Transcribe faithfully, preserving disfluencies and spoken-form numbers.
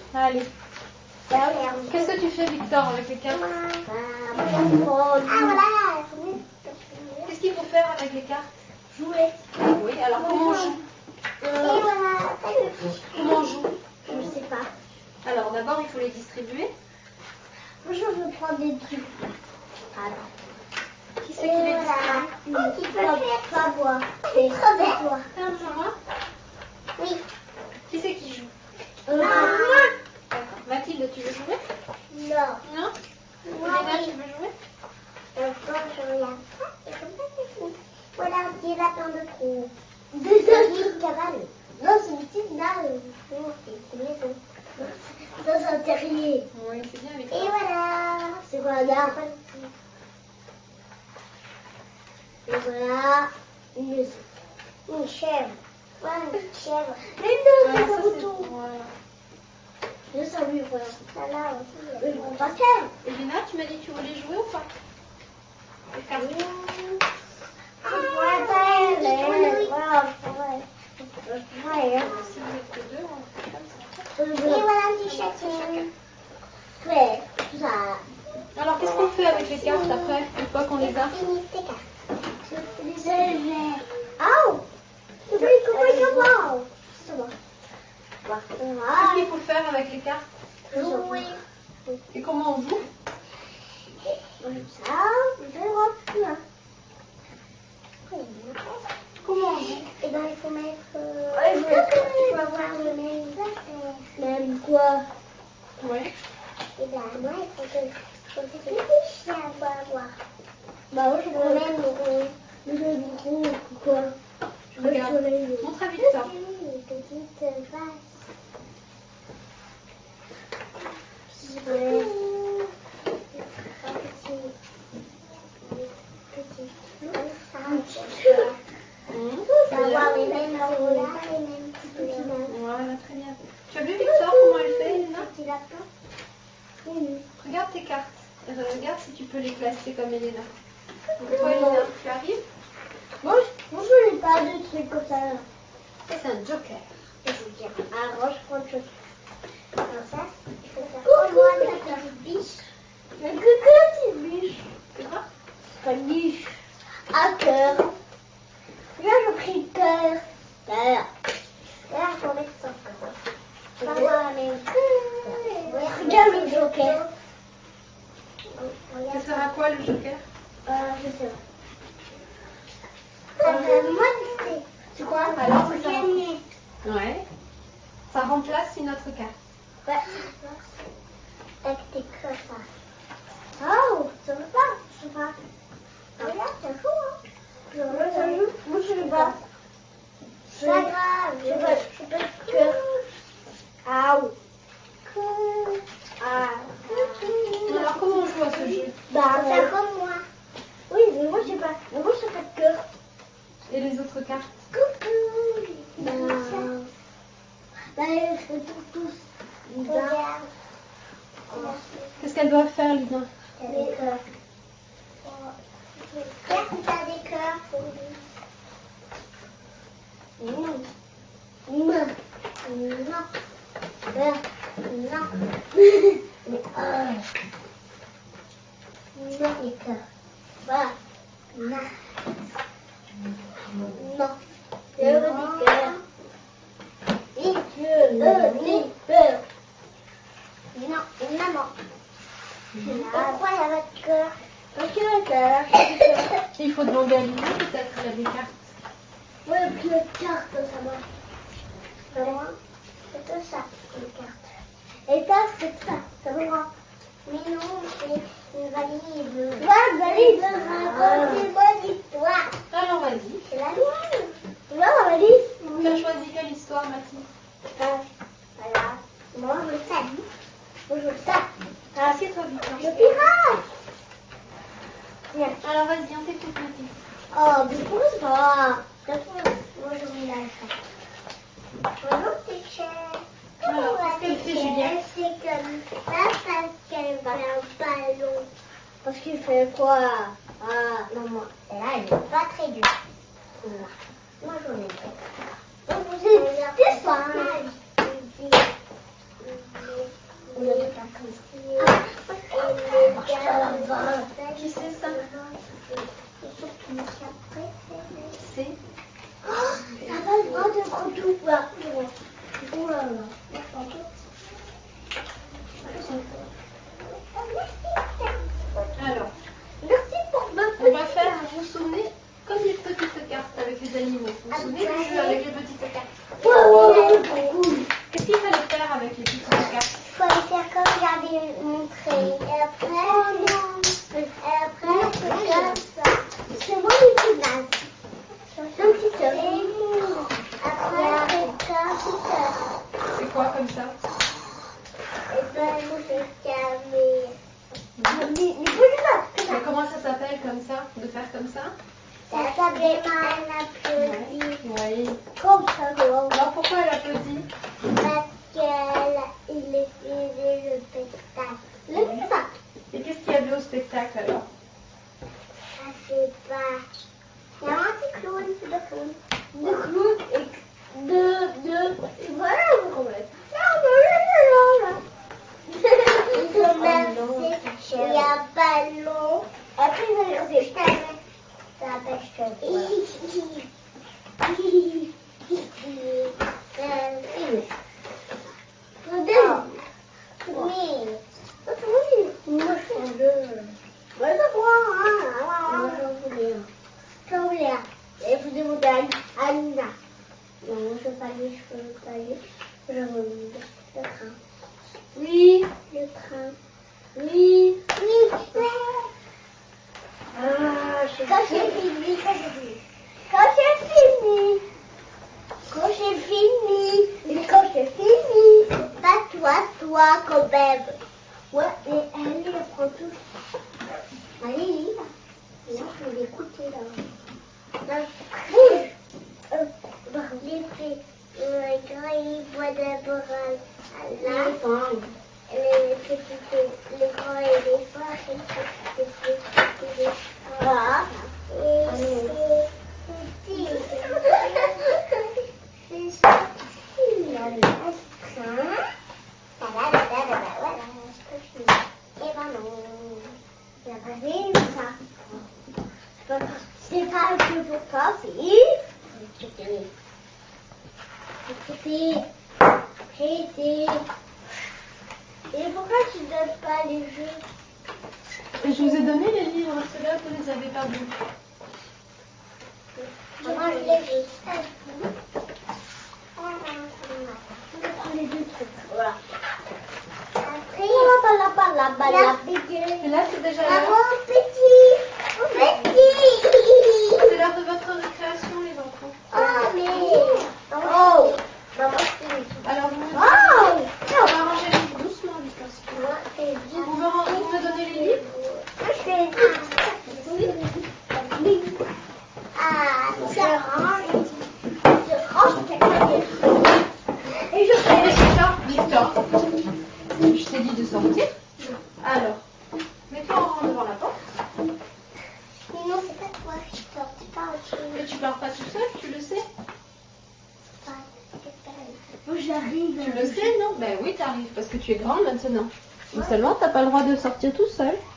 Allez. Qu'est-ce que tu fais, Victor, avec les cartes? Ah voilà. Qu'est-ce qu'il faut faire avec les cartes? Jouer. Oui, alors comment on joue? Et voilà. Comment on joue? Je ne sais pas. Alors d'abord, il faut les distribuer. Bonjour, je vais prendre des trucs. Alors. Qui c'est qui les distribue? Oh, qui peut faire pas moi. C'est trop bien. Toi. C'est moi? Oui. Qui c'est qui joue? Euh, moi. D'accord. Mathilde, tu veux jouer? Non. Non? Moi, Léna, oui. tu veux jouer? Euh, bon, je regarde ça. Et comme ça, c'est fini. Voilà, un petit lapin de trou. Deux autres cabane. Non, c'est une petite dalle. Non, c'est une maison. Ça, c'est un terrier. Oui, c'est bien avec Et voilà. C'est quoi un arbre? Et voilà. Une maison. Une chèvre. Voilà, une chèvre. Mais non, c'est un bouton. Voilà. Je salue, voilà. Ça là aussi. Mais on va faire. Et Léna, tu m'as dit que tu voulais jouer ou pas? Les cartes. Ah, voilà. Voilà, ouais. Ouais, Si vous êtes que deux, on fait comme ça. et voilà un petit chacun. Ouais, tout ça. Alors, qu'est-ce qu'on fait avec les cartes après, une fois qu'on les a? Fini tes cartes. Je les ai. Oh! Tu peux les couper comment? C'est bon. Qu'est-ce qu'il faut faire avec les cartes? Jouer. Et comment on joue? Comme ça, je rentre là. Comment on joue? Et ben il faut mettre. Euh, il faut avoir le même affaire. Même quoi? Oui. Et ben moi il faut que faut que je réfléchisse à quoi avoir. Bah moi je prends même rond. Le même rond quoi? Je veux Regarde. soleil. Montre à Victor. Une petite vase. Ouais. Un petit. Petit. Un petit. Mmh. On va avoir les mêmes là, les mêmes petits lapins. Voilà, très bien. Tu as vu Victor comment elle fait, Léna? Petit lapin. Oui. Regarde tes cartes. Et regarde si tu peux les placer comme Elena. Donc toi, Elena, tu arrives? Moi, je- moi je n'ai pas de trucs comme ça. Ça, c'est un joker. Je veux dire, alors je prends le truc. Alors ça, il faut faire coucou la petite biche. Mais coucou la petite biche. C'est quoi? C'est pas une biche. Un cœur. Là, j'ai pris le cœur. Cœur. Là, il faut mettre son cœur. Je vais avoir la même. Regarde le joker. Ça sert à quoi le joker? Euh, je sais pas. Euh, moi, je sais. C'est quoi? Alors, ça sert à quoi? Gagner. Ouais. Ça remplace une autre carte. Ouais. Avec tes cœurs, ça. Oh, ça va pas. Je sais pas. Regarde, ça joue, hein. Je veux ça joue. Moi, je sais pas. C'est pas grave. Je veux, je veux le cœur. Aouh. Ah. Alors, comment on joue à ce jeu? Bah, faut faire comme moi. Oui, mais moi, je sais pas. Mais moi, je sais pas de cœur. Et les autres cartes? Coucou. Bah, bah, je fais tout, tous. Regarde. Qu'est-ce qu'elles doivent faire, Lina? T'as des cœurs. Regarde si t'as des cœurs. Mmh. Mmh. Non. Euh, non. Mais, euh. Non, les cœurs. Voilà. Non. Non. Je veux des cœurs. Oui, je veux des cœurs. Non, maman. Pourquoi il y a votre cœur? Parce que le cœur. Il faut demander à Lina, peut-être, il y a des cartes. Oui, puis les cartes, ça va. Ça va. C'est tout ça, les cartes. Et ça, c'est ça, ça va. Mais non, c'est une valise. Toi, valise, raconte-moi l'histoire. Alors, vas-y. C'est la mienne. Tu vois ma valise? Tu as choisi quelle histoire, Mathilde? Ah, voilà. Moi, je veux ça. Moi, je veux ça. Ah, assieds-toi, Victor. Le pirate. Viens. Alors, vas-y, on t'écoute, Mathilde. Oh, mais pourquoi ça? Moi, je veux la ça. Bonjour, c'est cher. Alors, qu'est-ce qu'elle fait, Juliette? C'est comme ça parce qu'elle fait un ballon. Parce qu'il fait quoi? Ah, non, moi, celle-là, elle est pas très dure. Moi, j'en ai pas. Donc, vous êtes des femmes. Qui c'est ça? C'est T'as pas le droit de prendre tout. Oh là là. Alors, Merci pour me on va faire, vous vous souvenez, comme les petites cartes avec les animaux. Vous vous souvenez du jeu avec les petites cartes? Qu'est-ce qu'il fallait faire avec les petites cartes? Il faut les faire comme j'avais montré. Et après, oh non. Et après, c'est comme ça. C'est moi les petites bases. Un petit peu. Après, c'est comme ça. C'est quoi comme ça? Et ben, c'est calmer. Mais, mais faut Mais comment ça s'appelle comme ça? De faire comme ça? ça s'appelle un applaudit. Oui. Comme ça, gros. Alors pourquoi elle applaudit? Parce qu'il est fini le spectacle. Le spectacle. Et qu'est-ce qu'il y avait au spectacle alors? Je sais pas. Il y a un petit clown, c'est de clown. De clown et de. de. Et voilà, vous comprenez. Ils ont versé, il y a un ballon. Après, ils ont versé. Ça pêche que. Oui. Moi, je prends deux. Moi, je prends un. Moi, j'en voulais un. J'en voulais un. Et vous demandez à Alina. Non, je veux pas les cheveux, je veux pas les. Je veux le train. Oui. Le train. Oui. Oui. Ah, je Quand j'ai fini, quand j'ai fini. Quand j'ai fini. Quand j'ai fini. Et quand j'ai fini. Pas toi, toi, quand même. Ouais, mais elle, elle prend tout. Allez, lis. Là, je vais l'écouter, là. Là, bouge. Euh, les prix. Le grand, il boit d'abord à là. Les petits, les grands et les forts, et les petits, les forts. Et c'est petit. C'est petit. Allez, train. Et ben non. Il n'y a pas vu ça. C'est pas le plus pour toi, si. C'était. C'était. C'était. Et pourquoi tu ne donnes pas les jeux? Et je vous ai donné les livres, ceux-là, vous les avez perdus. Moi, je les ai. On va prendre les deux trucs. Voilà. Après, la bala bala bala. Et là, c'est déjà Ah, l'heure. mon petit. Petit. C'est l'heure de votre récréation, les enfants. Oh, mais. Oh. Maman, c'est. Alors, vous me, Oh. on va ranger les livres doucement, dites-moi. Moi, c'est Vous me, ren- vous me donnez les livres? Moi, je fais. Ah, je range. Je range tes cahiers. Et je fais. Victor, Victor, je t'ai dit de sortir. Alors, mets-toi en rang devant la porte. Mais non, c'est pas toi, je sors. C'est pas autre Mais chose. tu pars pas tout seul, tu le sais. Moi, j'arrive. Tu le sais, non? Ben oui, t'arrives, parce que tu es grande maintenant. Donc seulement, t'as pas le droit de sortir tout seul.